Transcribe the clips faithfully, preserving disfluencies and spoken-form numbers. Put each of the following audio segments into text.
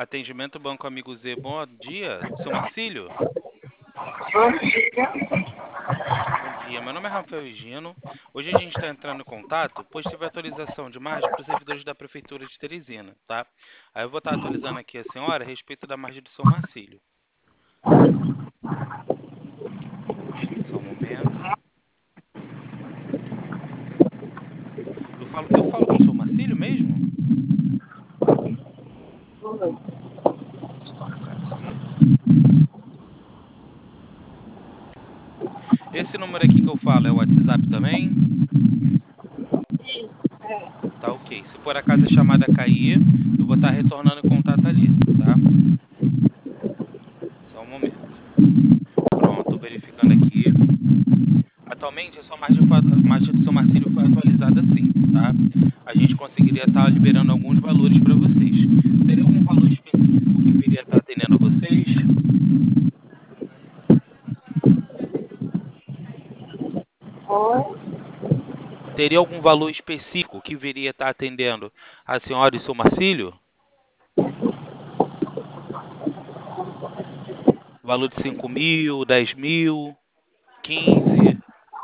Atendimento Banco Amigo Z, bom dia. Seu Marcílio? Bom dia. Bom dia, meu nome é Rafael Higino. Hoje a gente está entrando em contato, pois teve atualização de margem para os servidores da Prefeitura de Teresina, tá? Aí eu vou estar atualizando aqui a senhora a respeito da margem do seu Marcílio. Só um momento. Eu falo, eu falo com o seu Marcílio mesmo? Vou colocar aqui. Esse número aqui que eu falo é o WhatsApp também? Tá ok. Se por acaso a chamada cair, eu vou estar retornando em contato ali, tá? Só um momento. Pronto, estou verificando aqui. Atualmente, a sua margem, foi, a margem do seu Marcílio foi atualizada sim, tá? A gente conseguiria estar liberando alguns valores para vocês. Teria algum valor específico que viria estar atendendo a vocês? Oi. Teria algum valor específico que viria estar atendendo a senhora e seu Marcílio? Valor de cinco mil, dez mil, quinze?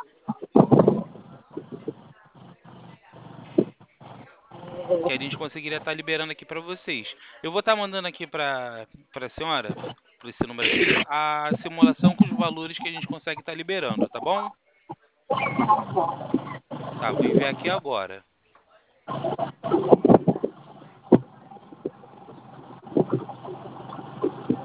Que a gente conseguiria estar liberando aqui para vocês. Eu vou estar mandando aqui para para a senhora, para esse número aqui, a simulação com os valores que a gente consegue estar liberando, tá bom? Tá, vou enviar aqui agora.